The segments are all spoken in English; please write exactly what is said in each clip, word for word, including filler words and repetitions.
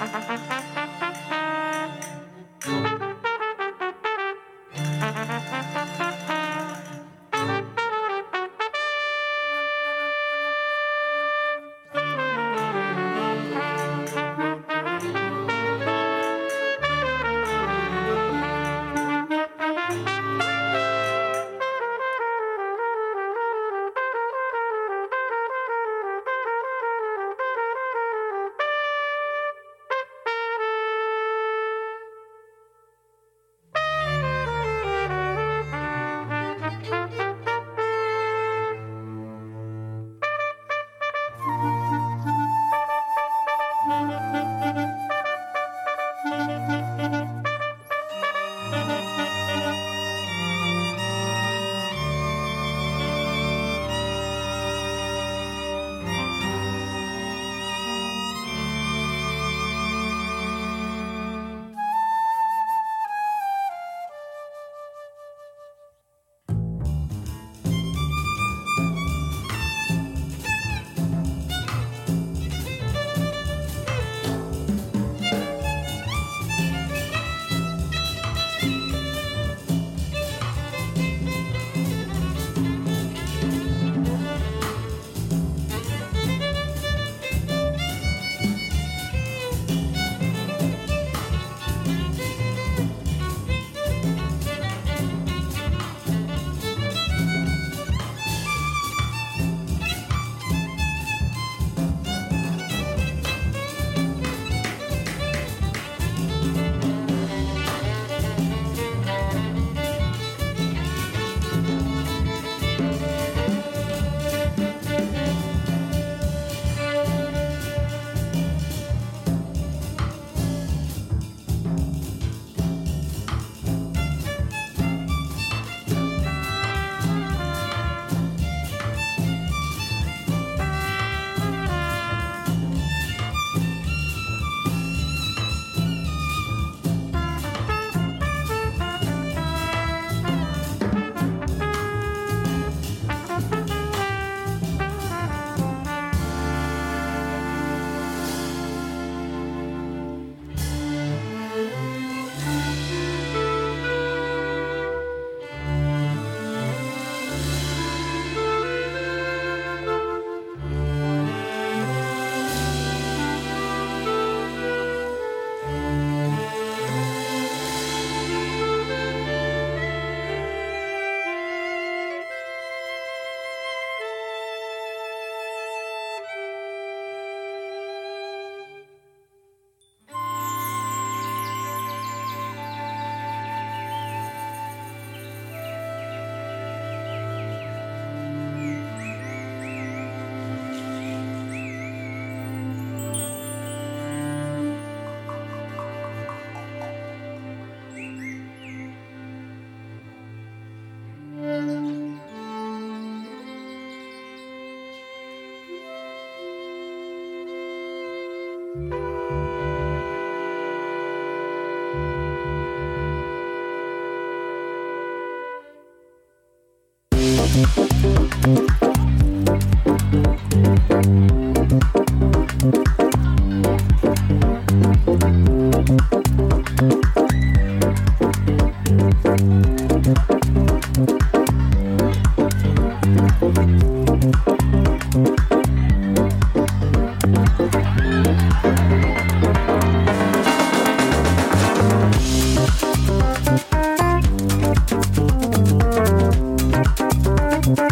Thank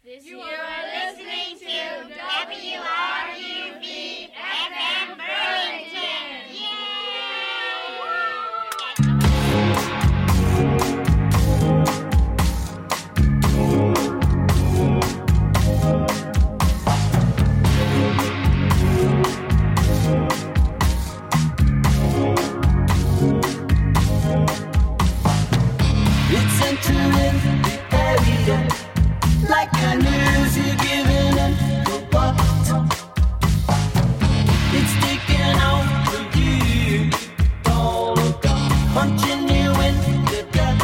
You are listening to W R U B F M Burlington. It's entering the area like I news you're giving in the what? It's taking over you, all of God, punching you in the gut.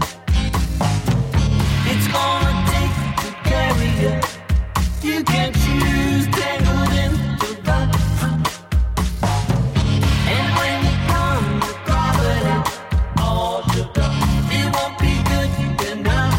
It's gonna take to carry you. You can't choose, tangled in the rut. And when you come to gravity, all shook up, it won't be good enough.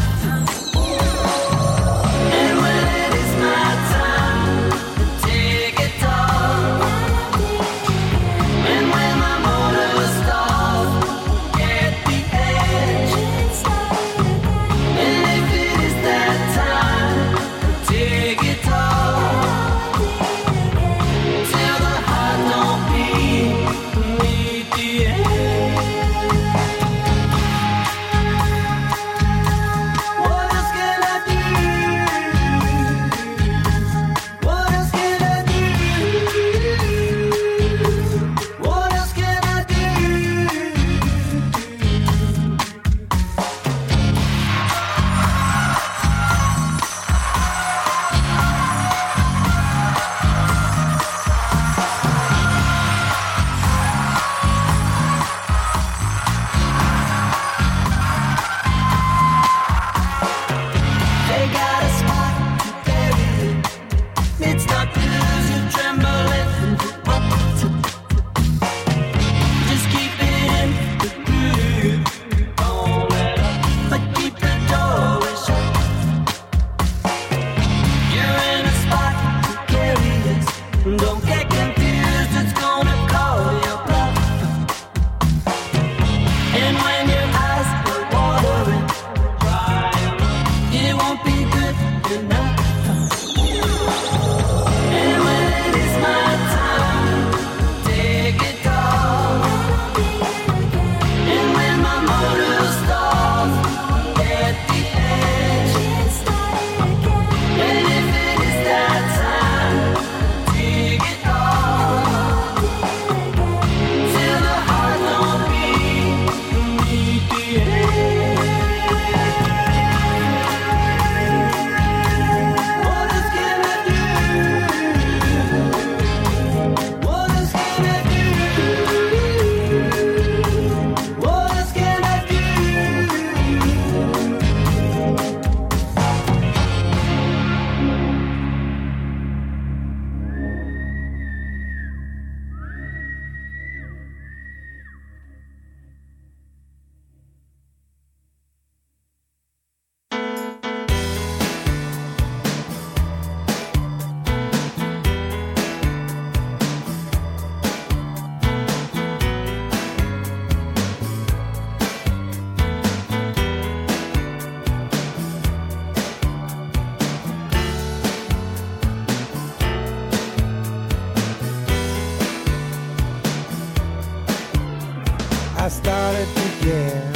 I started to care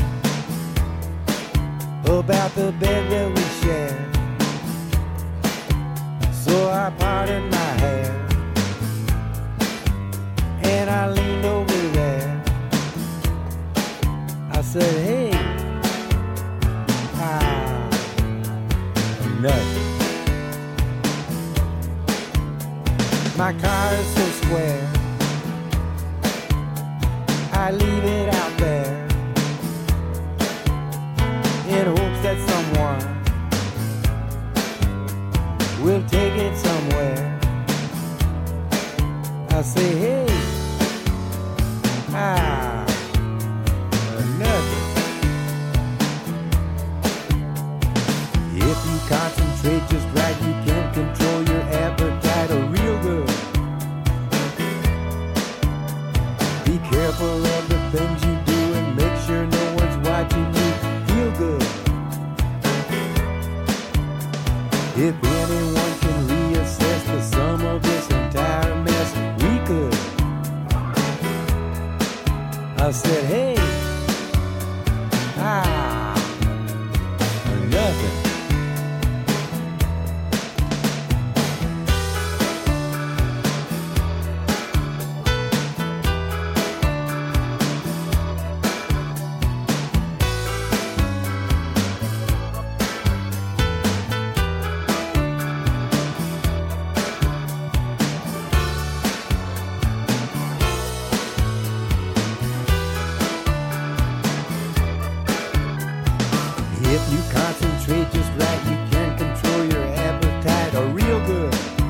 about the bed that we shared, so I parted my hair and I leaned over there. I said, hey, ah, nothing. My car is so square, I leave it out there in hopes that someone will take it somewhere. I say, hey, ah, nothing. If you concentrate just right, you can control your appetite real good. Be careful of the things you do and make sure no one's watching you. Feel good. If anyone can reassess the sum of this entire mess, we could. I said, hey, ah, nothing. If you concentrate just right, you can control your appetite or real good.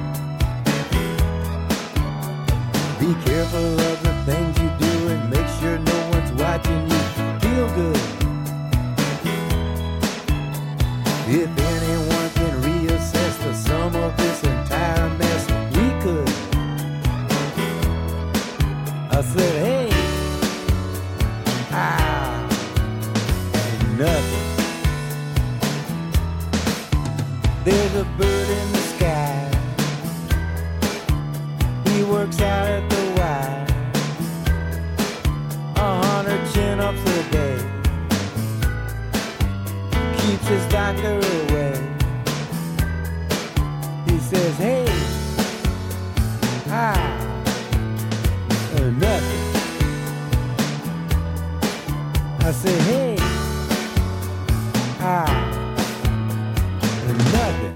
Be careful of the things you do and make sure no one's watching you. Feel good. If anyone can reassess the sum of this entire mess, we could. I said, hey, ah, nothing. There's a bird in the sky. He works out at the Y. A hundred chin-ups a day. Keeps his doctor away. He says, hey, ah, uh, nothing. I say, hey, ah, nothing.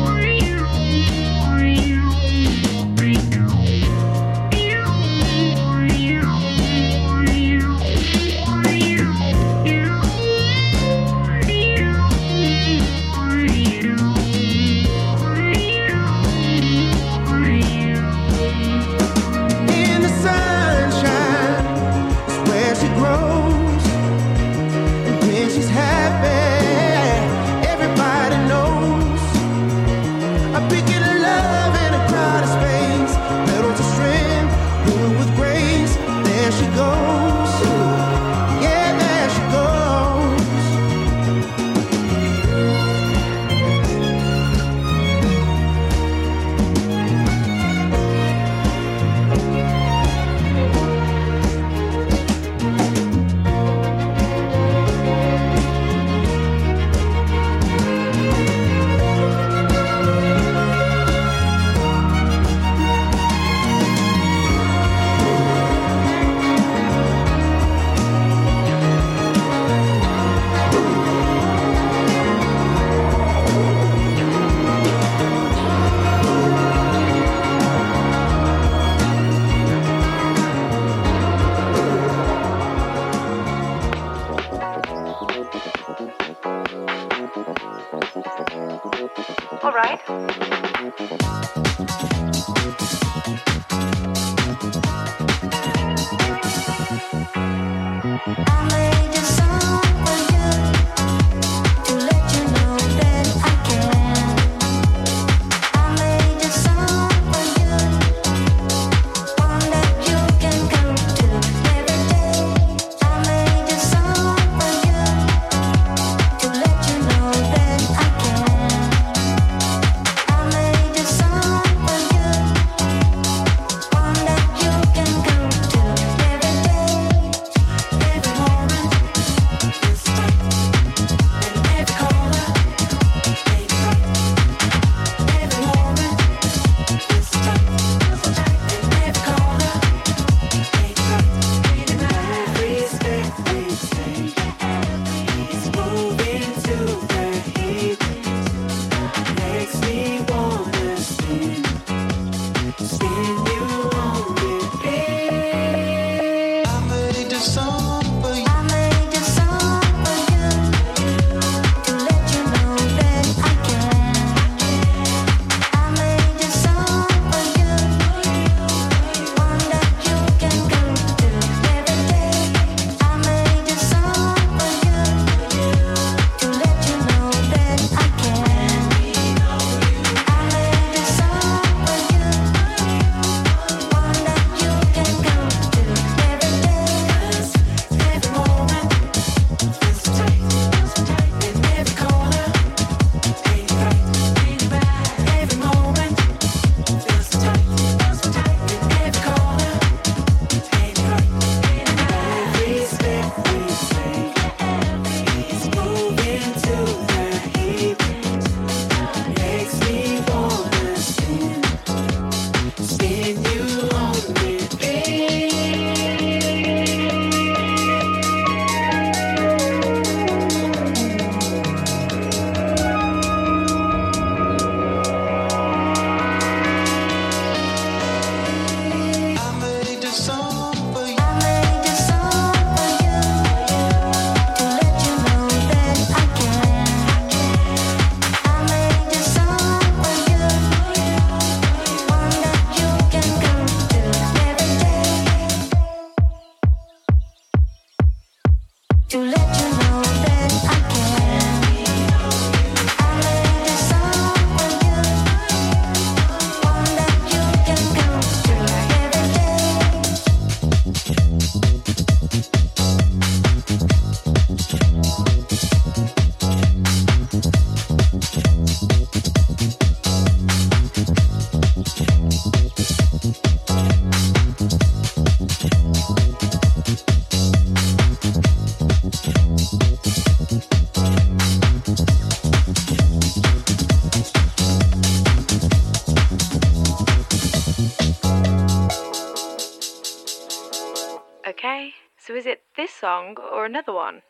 Thank you. All right. I made a song for you to let you know that I can. I made a song for you, one that you can go to every day. I made a song for you to let you know that I can. I made a song for you, one that you can go to every day. Every moment is tight, and every corner ain't right. Every moment is tight, and every corner ain't right. Every step we take is moving to the heat. Makes me wanna spin, spin you on repeat. I made a song for you. I made a song for you to let you know that I can. I made a song for you, one that you can go to every day. I made a song for you to let you know that I can. I made a song for you, one that you can go to every day. Every moment is tight, and every corner ain't right. Every moment is tight, and every corner ain't right. Every step we take is moving to the heat. Makes me wanna spin, spin you on repeat. I made a song for you. I made a song for you to let you know that I can. I made a song for you, one that you can go to every day. To let you know that I can. I made a song for you, one that you can go to every day. Okay, so is it this song or another one?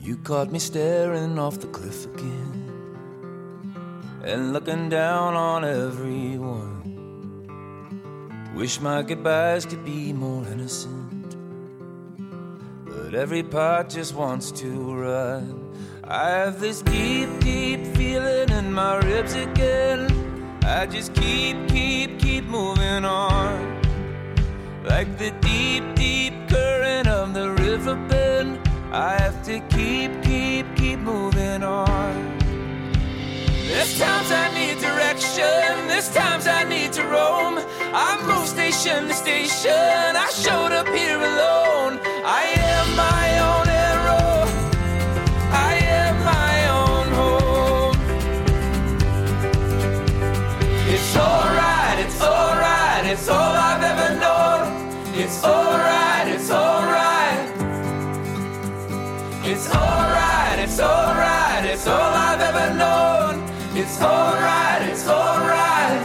You caught me staring off the cliff again and looking down on everyone. Wish my goodbyes could be more innocent, but every part just wants to run. I have this deep, deep feeling in my ribs again. I just keep, keep, keep moving on. Like the deep, deep current of the river bend, I have to keep, keep, keep moving on. There's times I need direction, there's times I need to roam. I move station to station, I showed up here alone. I am my own arrow, I am my own home. It's alright, it's alright, it's all I've ever known. It's alright, it's alright. It's alright, it's alright, it's all I've ever known. It's alright, it's alright.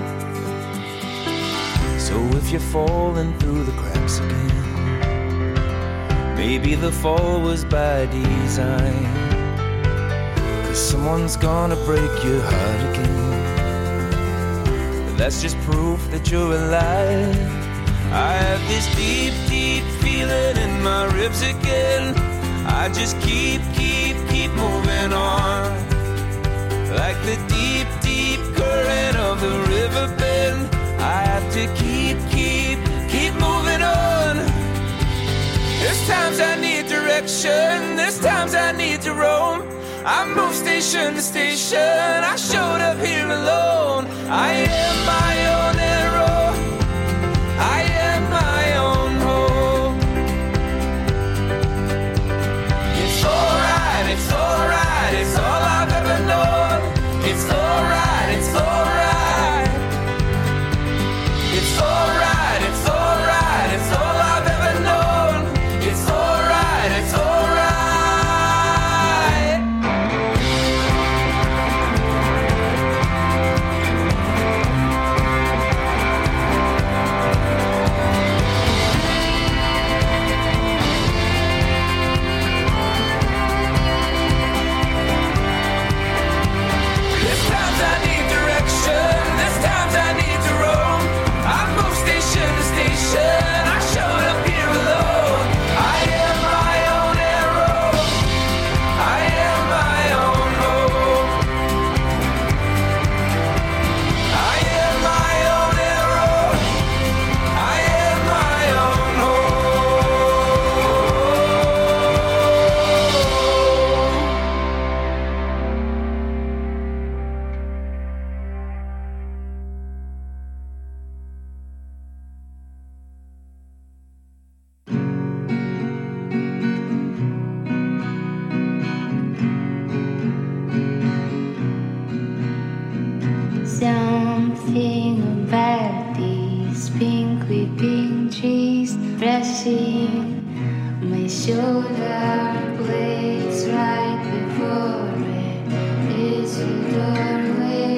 So if you're falling through the cracks again, maybe the fall was by design, 'cause someone's gonna break your heart again. But that's just proof that you're alive. I have this deep, deep feeling in my ribs again. I just keep, keep, keep moving on. Like the deep, deep current of the river bend, I have to keep, keep, keep moving on. There's times I need direction, there's times I need to roam. I move station to station, I showed up here alone. I am my own arrow, I am my own home. It's alright, it's alright, it's all I've ever known. It's alright, it's alright. It's alright, it's alright, it's all I've ever known. It's alright, it's alright. I showed up here alone. I am my own arrow, I am my own home. I am my own arrow, I am my own Something about these pink weeping trees pressing my shoulder blades right before it is a doorway.